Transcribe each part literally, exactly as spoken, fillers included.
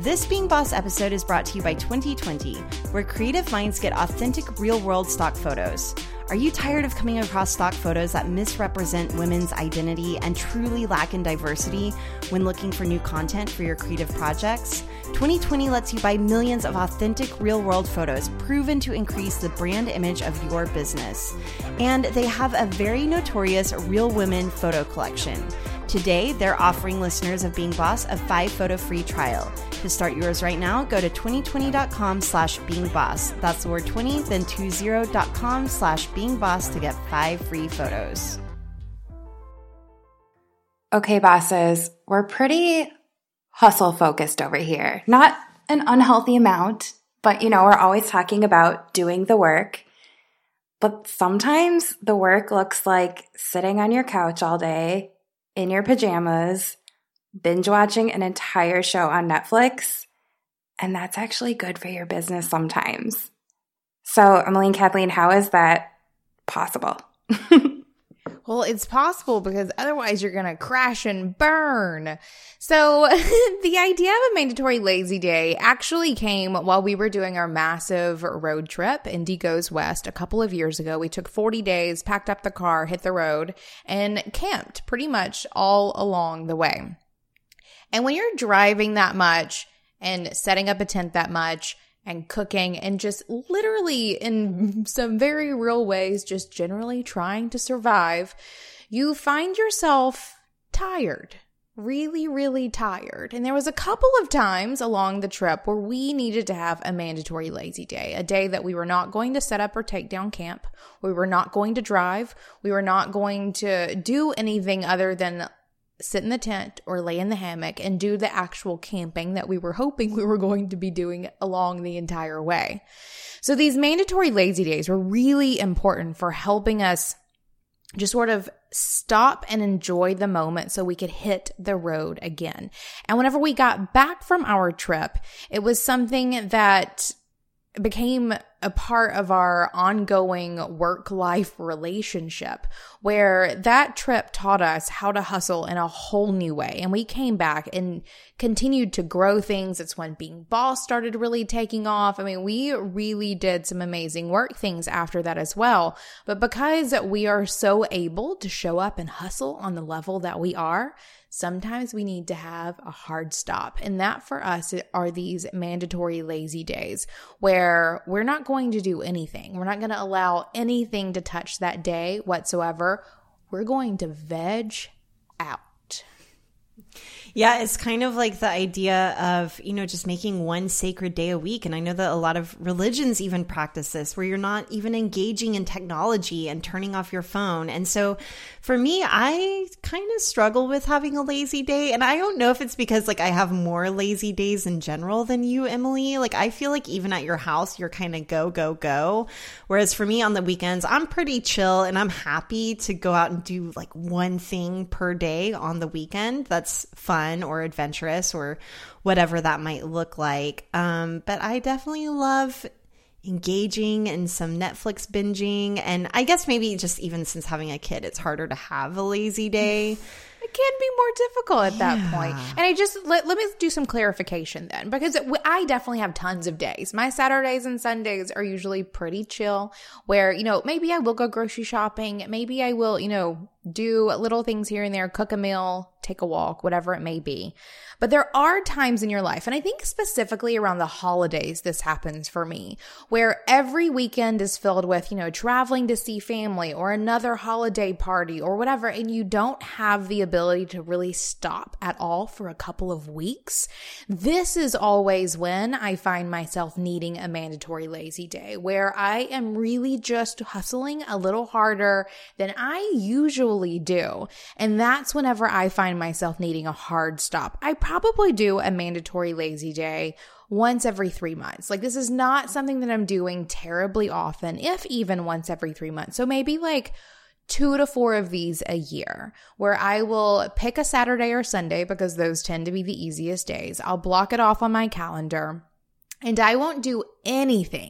This Being Boss episode is brought to you by twenty twenty, where creative minds get authentic real-world stock photos. Are you tired of coming across stock photos that misrepresent women's identity and truly lack in diversity when looking for new content for your creative projects? twenty twenty lets you buy millions of authentic real-world photos proven to increase the brand image of your business. And they have a very notorious Real Women photo collection. Today, they're offering listeners of Being Boss a five photo free trial. To start yours right now, go to twenty twenty dot com slash being boss. That's the word twenty, then twenty dot com slash being boss to get five free photos. Okay, bosses, we're pretty hustle focused over here. Not an unhealthy amount, but you know, we're always talking about doing the work. But sometimes the work looks like sitting on your couch all day in your pajamas, binge watching an entire show on Netflix, and that's actually good for your business sometimes. So, Emily and Kathleen, how is that possible? Well, it's possible because otherwise you're going to crash and burn. So the idea of a mandatory lazy day actually came while we were doing our massive road trip, Indy Goes West, a couple of years ago. We took forty days, packed up the car, hit the road, and camped pretty much all along the way. And when you're driving that much and setting up a tent that much and cooking and just literally in some very real ways, just generally trying to survive, you find yourself tired, really, really tired. And there was a couple of times along the trip where we needed to have a mandatory lazy day, a day that we were not going to set up or take down camp. We were not going to drive. We were not going to do anything other than sit in the tent or lay in the hammock and do the actual camping that we were hoping we were going to be doing along the entire way. So these mandatory lazy days were really important for helping us just sort of stop and enjoy the moment so we could hit the road again. And whenever we got back from our trip, it was something that became a part of our ongoing work-life relationship, where that trip taught us how to hustle in a whole new way. And we came back and continued to grow things. It's when Being Boss started really taking off. I mean, we really did some amazing work things after that as well. But because we are so able to show up and hustle on the level that we are, sometimes we need to have a hard stop. And that for us are these mandatory lazy days where we're not going to do anything. We're not going to allow anything to touch that day whatsoever. We're going to veg out. Yeah, it's kind of like the idea of, you know, just making one sacred day a week. And I know that a lot of religions even practice this, where you're not even engaging in technology and turning off your phone. And so for me, I kind of struggle with having a lazy day. And I don't know if it's because like I have more lazy days in general than you, Emily. Like I feel like even at your house, you're kind of go, go, go. Whereas for me on the weekends, I'm pretty chill and I'm happy to go out and do like one thing per day on the weekend that's fun or adventurous or whatever that might look like. Um, but I definitely love engaging in some Netflix binging. And I guess maybe just even since having a kid, it's harder to have a lazy day. It can be more difficult at that yeah. point. And I just, let, let me do some clarification then, because it, I definitely have tons of days. My Saturdays and Sundays are usually pretty chill where, you know, maybe I will go grocery shopping. Maybe I will, you know, do little things here and there, cook a meal, take a walk, whatever it may be. But there are times in your life, and I think specifically around the holidays, this happens for me, where every weekend is filled with, you know, traveling to see family or another holiday party or whatever, and you don't have the ability to really stop at all for a couple of weeks. This is always when I find myself needing a mandatory lazy day, where I am really just hustling a little harder than I usually do. And that's whenever I find myself needing a hard stop. I probably do a mandatory lazy day once every three months. Like this is not something that I'm doing terribly often, if even once every three months. So maybe like two to four of these a year, where I will pick a Saturday or Sunday because those tend to be the easiest days. I'll block it off on my calendar and I won't do anything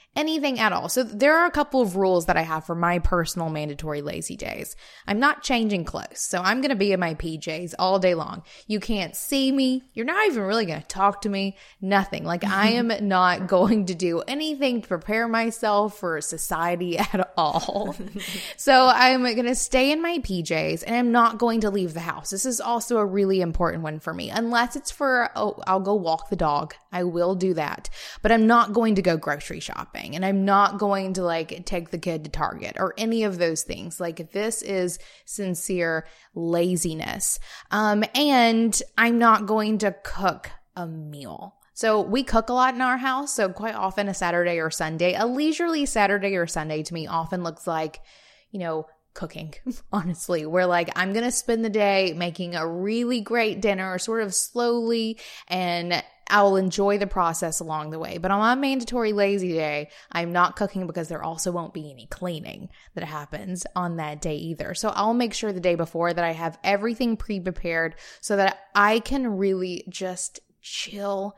anything at all. So there are a couple of rules that I have for my personal mandatory lazy days. I'm not changing clothes, so I'm going to be in my P Js all day long. You can't see me. You're not even really going to talk to me. Nothing. Like I am not going to do anything to prepare myself for society at all. So I'm going to stay in my P Js and I'm not going to leave the house. This is also a really important one for me. Unless it's for, oh, I'll go walk the dog. I will do that. But I'm not going to go grocery shopping. And I'm not going to like take the kid to Target or any of those things. Like this is sincere laziness. Um, and I'm not going to cook a meal. So we cook a lot in our house. So quite often a Saturday or Sunday, a leisurely Saturday or Sunday to me often looks like, you know, cooking, honestly, where like I'm going to spend the day making a really great dinner sort of slowly and I'll enjoy the process along the way. But on my mandatory lazy day, I'm not cooking because there also won't be any cleaning that happens on that day either. So I'll make sure the day before that I have everything pre-prepared so that I can really just chill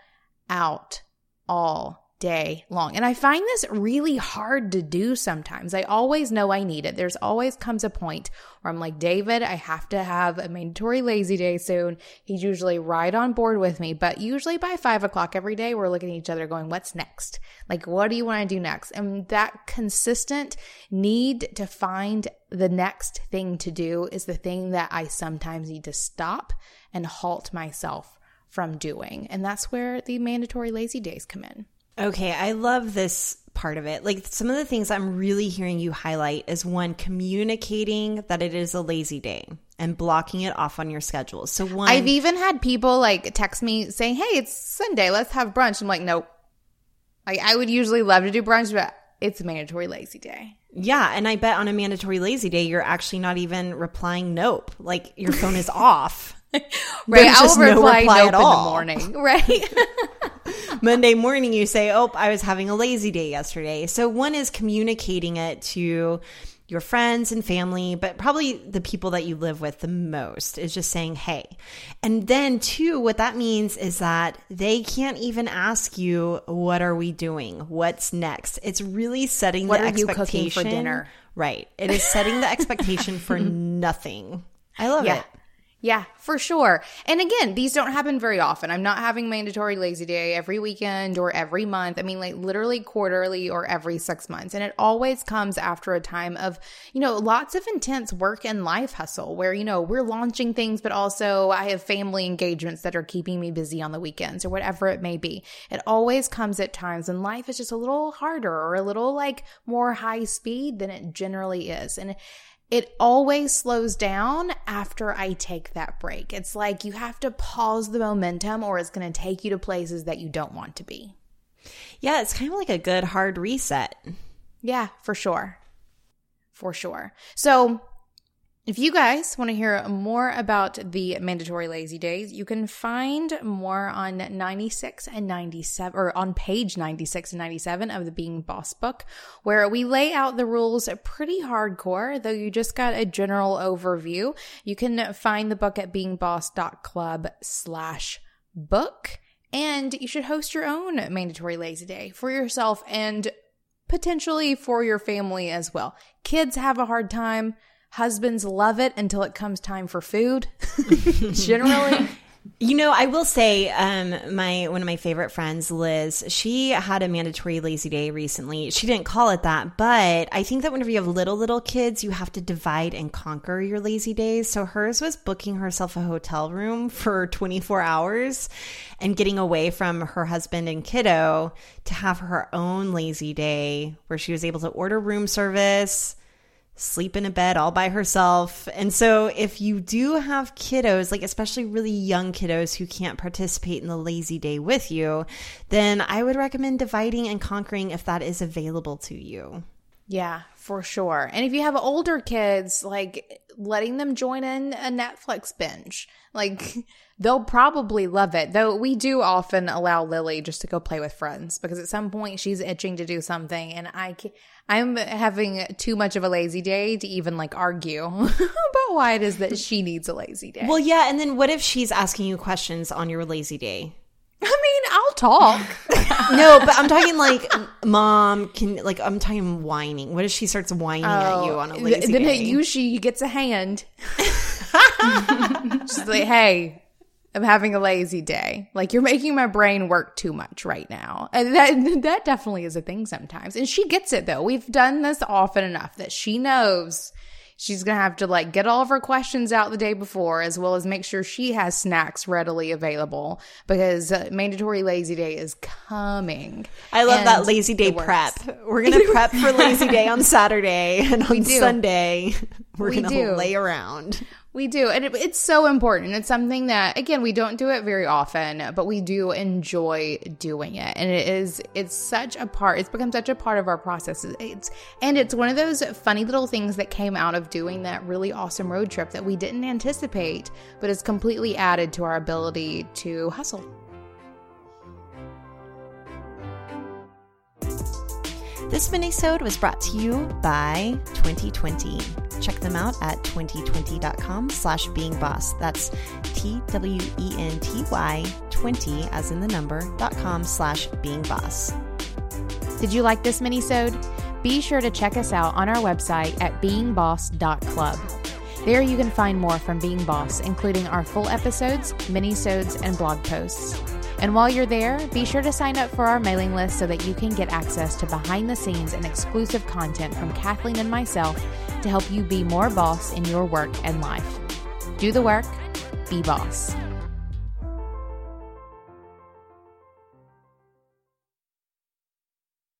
out all day long. And I find this really hard to do sometimes. I always know I need it. There's always comes a point where I'm like, David, I have to have a mandatory lazy day soon. He's usually right on board with me, but usually by five o'clock every day, we're looking at each other going, what's next? Like, what do you want to do next? And that consistent need to find the next thing to do is the thing that I sometimes need to stop and halt myself from doing. And that's where the mandatory lazy days come in. Okay, I love this part of it. Like some of the things I'm really hearing you highlight is one, communicating that it is a lazy day and blocking it off on your schedule. So one, I've even had people like text me saying, hey, it's Sunday, let's have brunch. I'm like, nope. Like I would usually love to do brunch, but it's a mandatory lazy day. Yeah, and I bet on a mandatory lazy day, you're actually not even replying nope. Like your phone is off. Right, I'll reply, no reply nope at all. in the morning, right? Monday morning, you say, oh, I was having a lazy day yesterday. So one is communicating it to your friends and family, but probably the people that you live with the most is just saying, hey. And then two, what that means is that they can't even ask you, what are we doing? What's next? It's really setting what the are expectation. You cooking for dinner? Right. It is setting the expectation for nothing. I love yeah. it. Yeah, for sure. And again, these don't happen very often. I'm not having mandatory lazy day every weekend or every month. I mean, like literally quarterly or every six months. And it always comes after a time of, you know, lots of intense work and life hustle where, you know, we're launching things, but also I have family engagements that are keeping me busy on the weekends or whatever it may be. It always comes at times when life is just a little harder or a little like more high speed than it generally is. And it always slows down after I take that break. It's like you have to pause the momentum or it's going to take you to places that you don't want to be. Yeah, it's kind of like a good hard reset. Yeah, for sure. For sure. So if you guys want to hear more about the mandatory lazy days, you can find more on ninety-six and ninety-seven, or on page ninety-six and ninety-seven of the Being Boss book, where we lay out the rules pretty hardcore, though you just got a general overview. You can find the book at beingboss.club slash book, and you should host your own mandatory lazy day for yourself and potentially for your family as well. Kids have a hard time. Husbands love it until it comes time for food, generally. You know, I will say um, my one of my favorite friends, Liz, she had a mandatory lazy day recently. She didn't call it that, but I think that whenever you have little, little kids, you have to divide and conquer your lazy days. So hers was booking herself a hotel room for twenty-four hours and getting away from her husband and kiddo to have her own lazy day where she was able to order room service, sleep in a bed all by herself. And so if you do have kiddos, like especially really young kiddos who can't participate in the lazy day with you, then I would recommend dividing and conquering if that is available to you. Yeah, for sure. And if you have older kids, like letting them join in a Netflix binge, like they'll probably love it. Though we do often allow Lily just to go play with friends because at some point she's itching to do something and I can, I'm having too much of a lazy day to even like argue about why it is that she needs a lazy day. Well, yeah. And then what if she's asking you questions on your lazy day? I mean, I'll talk. No, but I'm talking like, mom can, like, I'm talking whining. What if she starts whining Oh, at you on a lazy then day? Then usually gets a hand. She's like, hey, I'm having a lazy day. Like, you're making my brain work too much right now. And that that definitely is a thing sometimes. And she gets it, though. We've done this often enough that she knows she's going to have to, like, get all of her questions out the day before, as well as make sure she has snacks readily available, because uh, mandatory lazy day is coming. I love And that lazy day it works. prep. We're going to prep for lazy day on Saturday, and on do. Sunday, we're We going to do. lay around. We do. And it, it's so important. It's something that, again, we don't do it very often, but we do enjoy doing it. And it is, it's such a part, it's become such a part of our process. It's, and it's one of those funny little things that came out of doing that really awesome road trip that we didn't anticipate, but is completely added to our ability to hustle. This minisode was brought to you by twenty twenty. Check them out at twenty twenty dot com slash being boss. That's T W E N T Y twenty as in the number dot com slash being boss. Did you like this minisode? Be sure to check us out on our website at being boss dot club. There you can find more from Being Boss, including our full episodes, minisodes, and blog posts. And while you're there, be sure to sign up for our mailing list so that you can get access to behind-the-scenes and exclusive content from Kathleen and myself to help you be more boss in your work and life. Do the work, be boss.